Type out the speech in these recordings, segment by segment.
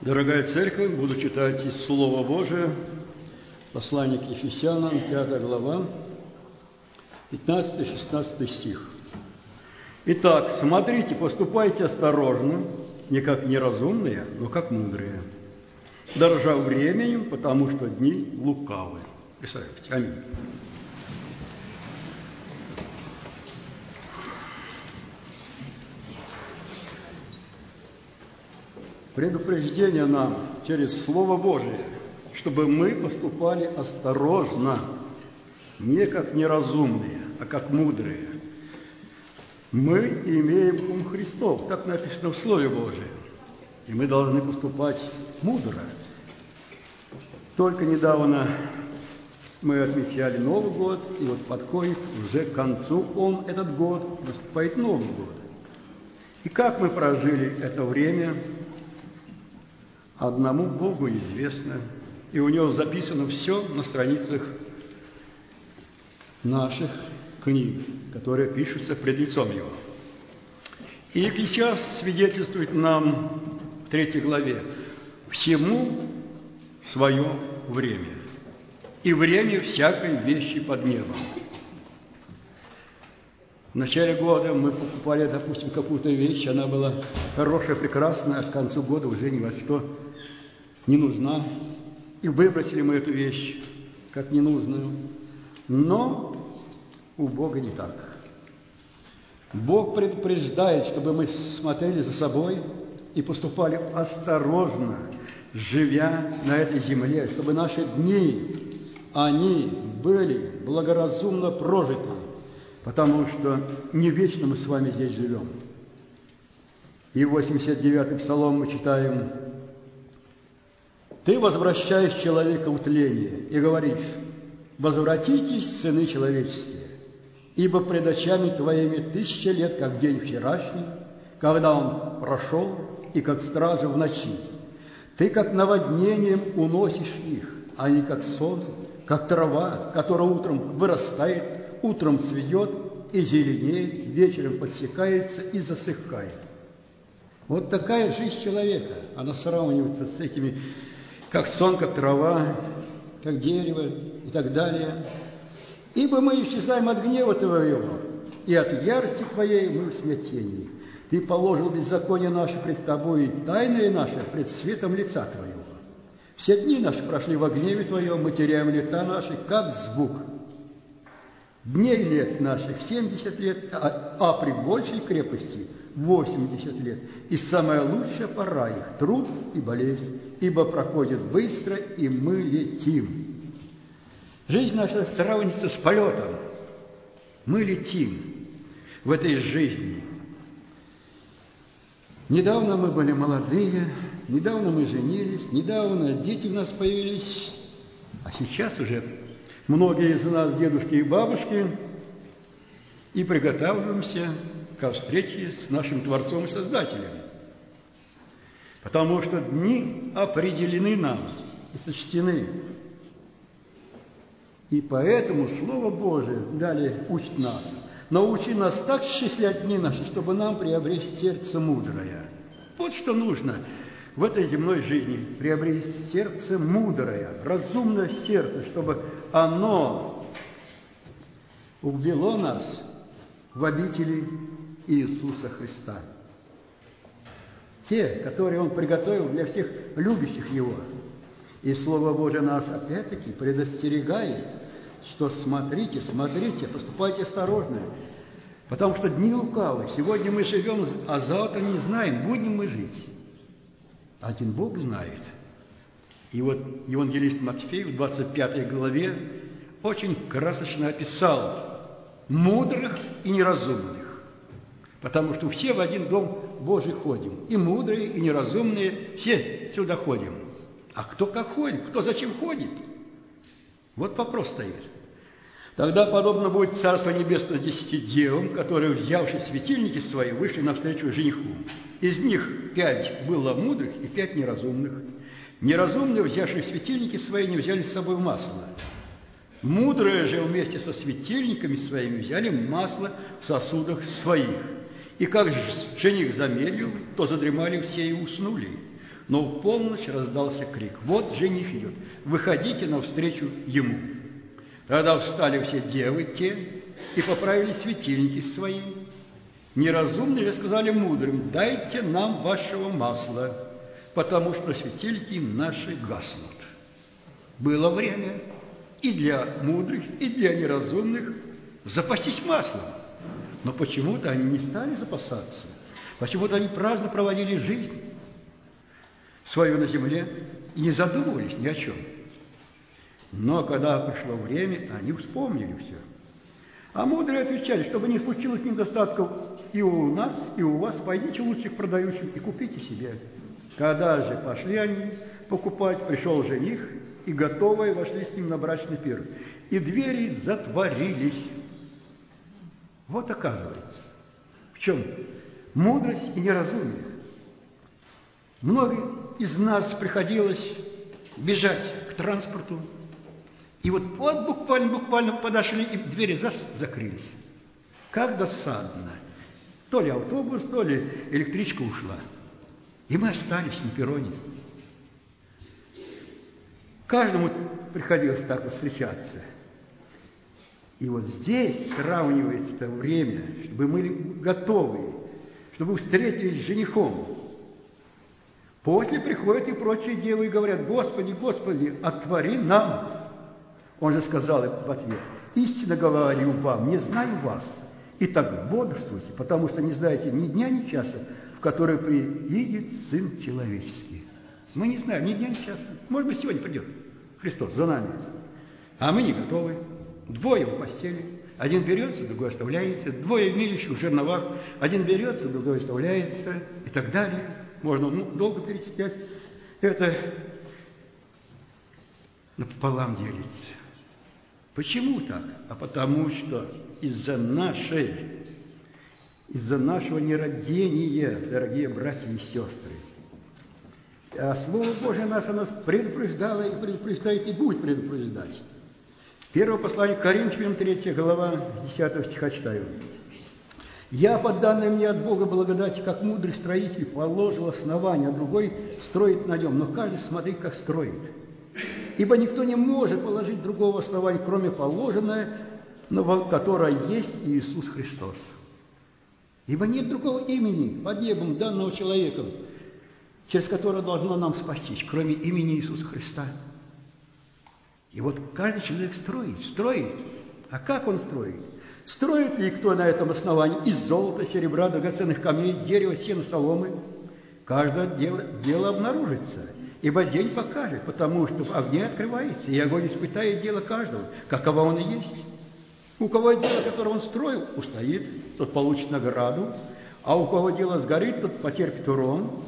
Дорогая Церковь, буду читать из Слова Божия, послание к Ефесянам, 5 глава, 15-16 стих. Итак, смотрите, поступайте осторожно, не как неразумные, но как мудрые, дорожа временем, потому что дни лукавы. Присаживайтесь. Аминь. Предупреждение нам через Слово Божие, чтобы мы поступали осторожно, не как неразумные, а как мудрые. Мы имеем ум Христов, так написано в Слове Божьем, и мы должны поступать мудро. Только недавно мы отмечали Новый год, и вот подходит уже к концу этот год, наступает Новый год. И как мы прожили это время, одному Богу известно, и у Него записано все на страницах наших книг, которые пишутся пред лицом Его. И Екклесиаст свидетельствует нам в 3 главе: «Всему свое время, и время всякой вещи под небом». В начале года мы покупали, допустим, какую-то вещь, она была хорошая, прекрасная, а к концу года уже ни во что не нужна. И выбросили мы эту вещь как ненужную. Но у Бога не так. Бог предупреждает, чтобы мы смотрели за собой и поступали осторожно, живя на этой земле, чтобы наши дни, они были благоразумно прожиты, потому что не вечно мы с вами здесь живем. И в 89-й псалом мы читаем: «Ты возвращаешь человека в тление и говоришь: возвратитесь, сыны человеческие, ибо пред очами твоими 1000 лет, как день вчерашний, когда он прошел, и как стража в ночи. Ты как наводнением уносишь их, а не как сон, как трава, которая утром вырастает, утром цветет и зеленеет, вечером подсекается и засыхает». Вот такая жизнь человека, она сравнивается с этими, как сон, как трава, как дерево и так далее. «Ибо мы исчезаем от гнева Твоего, и от ярости Твоей мы в смятении. Ты положил беззаконие наше пред Тобой, и тайное наше пред светом лица Твоего. Все дни наши прошли во гневе Твоем, мы теряем лета наши, как звук. Дней лет наших 70 лет, а при большей крепости 80 лет. И самая лучшая пора их – труд и болезнь, ибо проходит быстро, и мы летим». Жизнь наша сравнится с полетом. Мы летим в этой жизни. Недавно мы были молодые, недавно мы женились, недавно дети у нас появились, а сейчас уже многие из нас дедушки и бабушки, и приготавливаемся ко встрече с нашим Творцом и Создателем. Потому что дни определены нам и сочтены. И поэтому Слово Божие далее учит нас: научи нас так счислять дни наши, чтобы нам приобрести сердце мудрое. Вот что нужно в этой земной жизни: приобрести сердце мудрое, разумное сердце, чтобы оно увело нас в обители Иисуса Христа. Те, которые Он приготовил для всех любящих Его. И Слово Божие нас опять-таки предостерегает, что смотрите, поступайте осторожно, потому что дни лукавы. Сегодня мы живем, а завтра не знаем, будем мы жить. Один Бог знает. И вот евангелист Матфей в 25 главе очень красочно описал мудрых и неразумных, потому что все в один дом Божий ходим, и мудрые, и неразумные, все сюда ходим. А кто как ходит, кто зачем ходит? Вот вопрос стоит. Тогда подобно будет Царство Небесное 10 девам, которые, взявши светильники свои, вышли навстречу жениху. Из них 5 было мудрых и 5 неразумных. Неразумные, взявшие светильники свои, не взяли с собой масло. Мудрые же вместе со светильниками своими взяли масло в сосудах своих. И как жених замедлил, то задремали все и уснули. Но в полночь раздался крик: «Вот жених идет, выходите навстречу ему». Тогда встали все девы те и поправили светильники свои. Неразумные же сказали мудрым: «Дайте нам вашего масла, потому что светильники наши гаснут». Было время и для мудрых, и для неразумных запастись маслом. Но почему-то они не стали запасаться. Почему-то они праздно проводили жизнь свою на земле и не задумывались ни о чем. Но когда пришло время, они вспомнили все. А мудрые отвечали: чтобы не случилось недостатков и у нас, и у вас, пойдите лучше к продающим и купите себе. Когда же пошли они покупать, пришел жених, и готовые вошли с ним на брачный пир. И двери затворились. Вот оказывается, в чем мудрость и неразумие. Многим из нас приходилось бежать к транспорту, и вот буквально подошли, и двери закрылись. Как досадно. То ли автобус, то ли электричка ушла. И мы остались на перроне. Каждому приходилось так вот встречаться. И вот здесь сравнивается это время, чтобы мы были готовы, чтобы встретились с женихом. После приходят и прочие девы и говорят: «Господи, Господи, отвори нам». Он же сказал в ответ: «Истинно говорю вам, не знаю вас. Итак, бодрствуйте, потому что не знаете ни дня, ни часа, в который приидет Сын Человеческий». Мы не знаем ни дня, ни часа. Может быть, сегодня придет Христос за нами. А мы не готовы. Двое в постели. Один берется, другой оставляется. Двое милищих в жерновах. Один берется, другой оставляется. И так далее. Можно долго перечислять. Это напополам делится. Почему так? А потому что из-за нашего нерадения, дорогие братья и сестры, а Слово Божие нас предупреждало и предупреждает, и будет предупреждать. Первое послание к Коринфянам, 3 глава, с 10 стиха читаю. «Я, по данной мне от Бога благодати, как мудрый строитель, положил основание, а другой строит на нем, но каждый смотрит, как строит. Ибо никто не может положить другого основания, кроме положенного, которое есть Иисус Христос. Ибо нет другого имени под небом, данного человеком, через которое должно нам спастись, кроме имени Иисуса Христа». И вот каждый человек строит. А как он строит? Строит ли кто на этом основании из золота, серебра, драгоценных камней, дерева, сена, соломы? Каждое дело обнаружится, ибо день покажет, потому что в огне открывается, и огонь испытает дело каждого, каково он и есть. У кого дело, которое он строил, устоит, тот получит награду, а у кого дело сгорит, тот потерпит урон.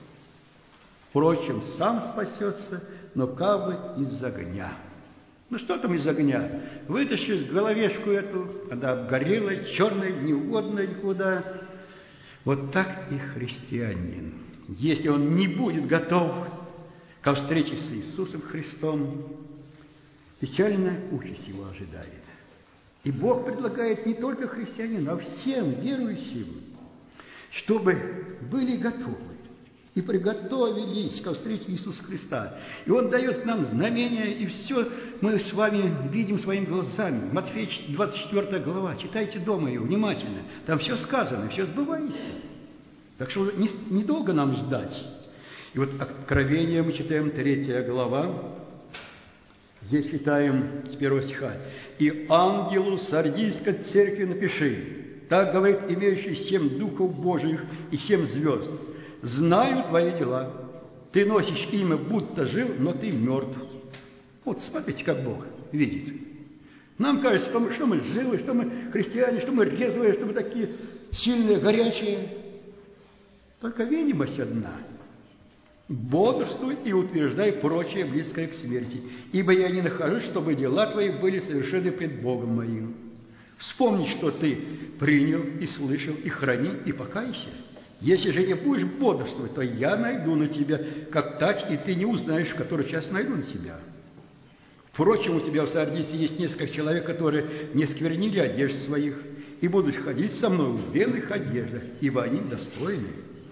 Впрочем, сам спасется, но как бы из огня. Ну что там из огня? Вытащишь головешку эту, она обгорела, черная, неугодная никуда. Вот так и христианин. Если он не будет готов ко встрече с Иисусом Христом, печальная участь его ожидает. И Бог предлагает не только христианину, а всем верующим, чтобы были готовы и приготовились ко встрече Иисуса Христа. И Он дает нам знамения, и все мы с вами видим своими глазами. Матфея 24 глава, читайте дома ее внимательно. Там все сказано, все сбывается. Так что недолго нам ждать. И вот Откровение мы читаем 3 глава. Здесь читаем с 1 стиха. «И ангелу Сардийской церкви напиши: так говорит имеющий 7 духов Божиих и 7 звезд. Знаю твои дела. Ты носишь имя, будто жил, но ты мертв». Вот смотрите, как Бог видит. Нам кажется, что мы живы, что мы христиане, что мы резвые, что мы такие сильные, горячие. Только видимость одна. «Бодрствуй и утверждай прочее, близкое к смерти, ибо я не нахожусь, чтобы дела твои были совершены пред Богом моим. Вспомни, что ты принял и слышал, и храни, и покайся. Если же не будешь бодрствовать, то я найду на тебя, как тать, и ты не узнаешь, в который час найду на тебя. Впрочем, у тебя в Сардисе есть несколько человек, которые не сквернили одежд своих, и будут ходить со мной в белых одеждах, ибо они достойны.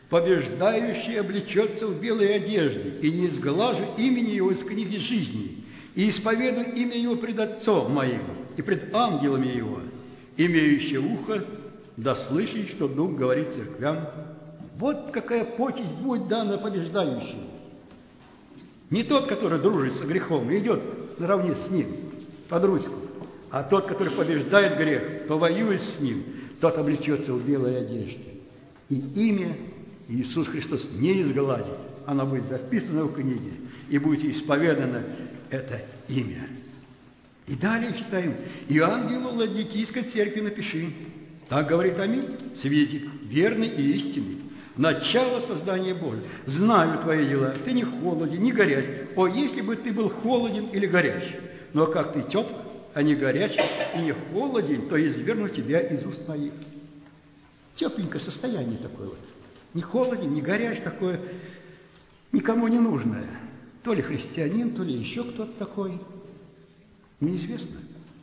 побеждающий облечется в белые одежды, и не изглажу имени его из книги жизни, и исповедую имя его пред Отцом моим и пред ангелами его, имеющий ухо, да слышит, что Дух говорит церквям. Вот какая почесть будет дана побеждающему. Не тот, который дружит со грехом и идет наравне с ним, под ручку, а тот, который побеждает грех, повоюет с ним, тот облечется в белой одежде. И имя Иисус Христос не изгладит, оно будет записано в книге, и будет исповедано это имя. И далее читаем: «И ангелу Ладикийской церкви напиши, так говорит Аминь, свидетель верный и истинный, начало создания Божьего. Знаю твои дела, ты не холоден, не горяч. О, если бы ты был холоден или горяч, но как ты тепл, а не горяч и не холоден, то изверну тебя из уст моих». Тепленькое состояние такое вот. Не холоден, не горяч, такое никому не нужное. То ли христианин, то ли еще кто-то такой. Неизвестно.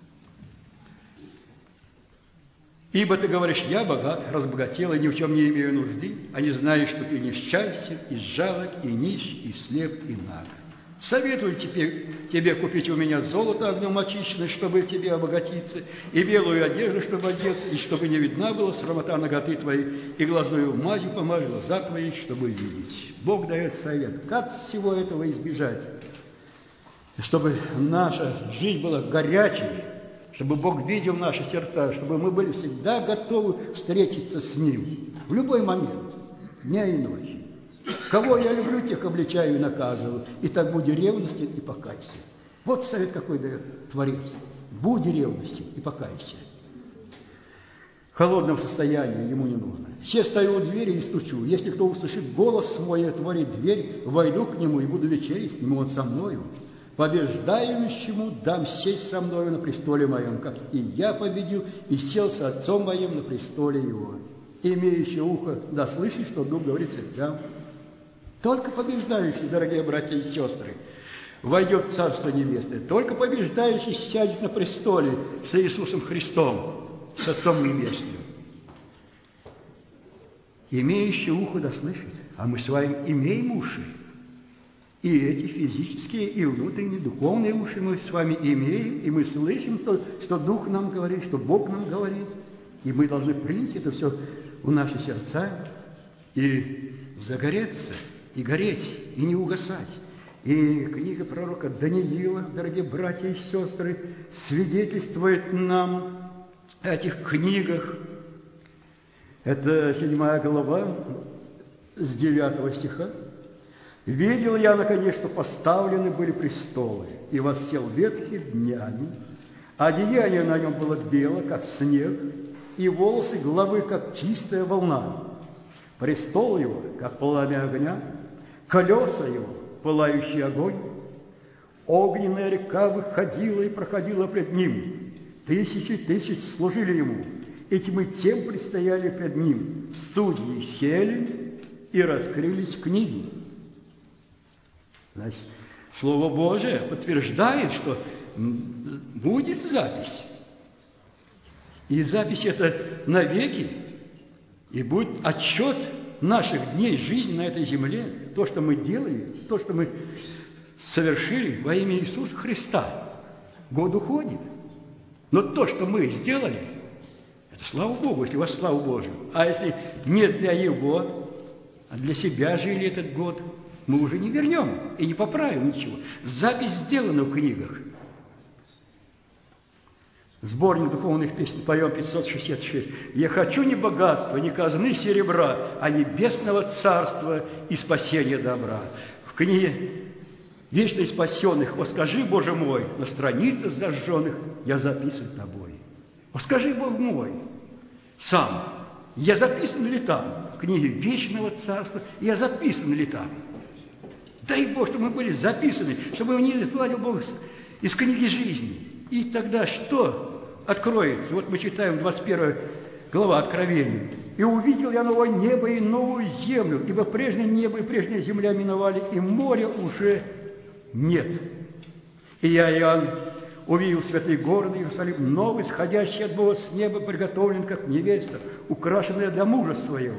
«Ибо ты говоришь, я богат, разбогател, и ни в чем не имею нужды, а не знаешь, что ты несчастен, и жалок, и нищ, и слеп, и наг. Советую тебе купить у меня золото огнем очищенное, чтобы тебе обогатиться, и белую одежду, чтобы одеться, и чтобы не видна была срамота наготы твоей, и глазную мазью помажь глаза твои, чтобы видеть». Бог дает совет, как всего этого избежать, чтобы наша жизнь была горячей, чтобы Бог видел наши сердца, чтобы мы были всегда готовы встретиться с Ним в любой момент, дня и ночи. Кого я люблю, тех обличаю и наказываю, и так будь ревностен и покайся. Вот совет какой дает Творец. Будь ревностен и покайся. В холодном состоянии ему не нужно. Все стою у двери и стучу. Если кто услышит голос мой и отворит дверь, войду к нему и буду вечерить с ним, он со мною. Побеждающему дам сесть со мною на престоле моем, как и я победил и сел с Отцом моим на престоле его. Имеющий ухо да слышит, что Дух говорит церквям. Только побеждающий, дорогие братья и сестры, войдет в Царство Небесное. Только побеждающий сядет на престоле с Иисусом Христом, с Отцом Небесным. Имеющий ухо да слышит, а мы с вами имеем уши. И эти физические, и внутренние, духовные уши мы с вами имеем, и мы слышим то, что Дух нам говорит, что Бог нам говорит. И мы должны принять это все в наши сердца и загореться, и гореть, и не угасать. И книга пророка Даниила, дорогие братья и сестры, свидетельствует нам о этих книгах. Это 7 глава с 9 стиха. «Видел я, наконец, что поставлены были престолы, и воссел ветхий днями, одеяние на нем было бело, как снег, и волосы головы, как чистая волна. Престол его, как пламя огня, колеса его, пылающий огонь. Огненная река выходила и проходила пред ним. Тысячи тысяч служили ему, и тьмы тем предстояли пред ним. Судьи сели и раскрылись книги». Значит, Слово Божие подтверждает, что будет запись. И запись это навеки. И будет отчет наших дней жизни на этой земле. То, что мы делали, то, что мы совершили во имя Иисуса Христа. Год уходит. Но то, что мы сделали, это слава Богу, если во славу Божию. А если не для Его, а для себя жили этот год, мы уже не вернем и не поправим ничего. Запись сделана в книгах. Сборник духовных песен поем 566. «Я хочу не богатства, не казны серебра, а небесного царства и спасения добра». В книге «Вечно спасенных» «О, скажи, Боже мой», на страницах зажженных я записан тобой. О, скажи, Бог мой, сам, я записан ли там? В книге «Вечного царства» я записан ли там? Дай Бог, чтобы мы были записаны, чтобы мы не изгладил Бог из книги жизни. И тогда что откроется? Вот мы читаем 21 глава Откровения. «И увидел я новое небо и новую землю, ибо прежнее небо и прежняя земля миновали, и моря уже нет. И я, Иоанн, увидел святый город Иерусалим, новый, сходящий от Бога с неба, приготовлен, как невеста, украшенная для мужа своего.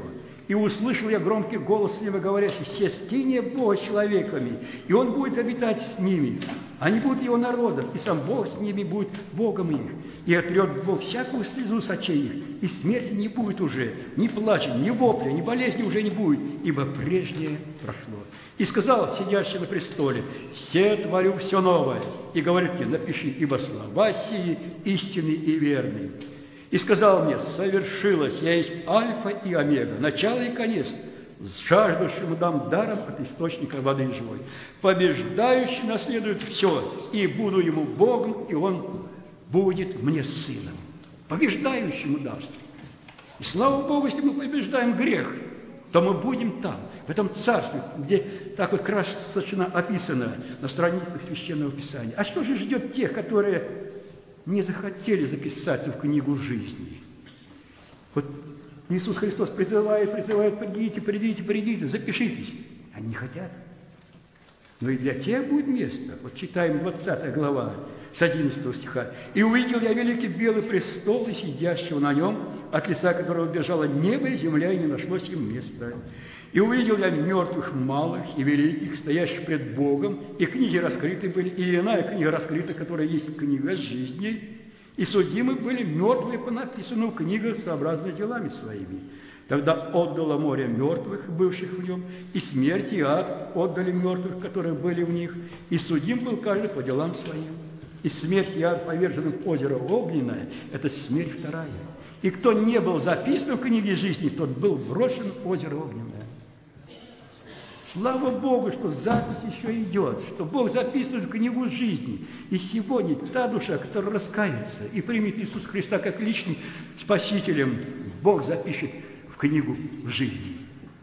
И услышал я громкий голос с неба, говорящий: «Се скиния Бога с человеками, и Он будет обитать с ними. Они будут Его народом, и сам Бог с ними будет Богом их. И отрет Бог всякую слезу с очей их, и смерти не будет уже, ни плача, ни вопля, ни болезни уже не будет, ибо прежнее прошло». И сказал сидящий на престоле: «Се творю все новое». И говорит мне: «Напиши, ибо слова сии истинны и верны». И сказал мне: «Совершилось, я есть Альфа и Омега, начало и конец. Жаждущему дам даром от источника воды живой. Побеждающий наследует все, и буду ему Богом, и он будет мне сыном». Побеждающему даст. И слава Богу, если мы побеждаем грех, то мы будем там, в этом царстве, где так вот красочно описано на страницах Священного Писания. А что же ждет тех, которые не захотели записаться в книгу жизни? Вот Иисус Христос призывает: придите, запишитесь. Они не хотят. Но и для тех будет место. Вот читаем 20 глава, с 11 стиха. «И увидел я великий белый престол, и сидящего на нем, от лица которого бежало небо и земля, и не нашлось им места. И увидел я мертвых малых и великих, стоящих пред Богом, и книги раскрыты были, и иная книга раскрыта, которая есть книга жизни, и судимы были мертвые по написанному в книгах сообразно делами своими. Тогда отдало море мертвых, бывших в нем, и смерть и ад отдали мертвых, которые были в них, и судим был каждый по делам своим. И смерть и ад, повержены в озеро огненное, это смерть вторая. И кто не был записан в книге жизни, тот был брошен в озеро огненное». Слава Богу, что запись еще идет, что Бог записывает в книгу жизни. И сегодня та душа, которая раскается и примет Иисуса Христа как личным Спасителем, Бог запишет в книгу жизни.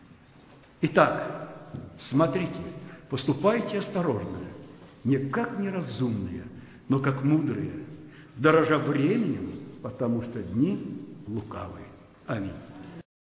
Итак, смотрите, поступайте осторожно, не как неразумные, но как мудрые, дорожа временем, потому что дни лукавые. Аминь.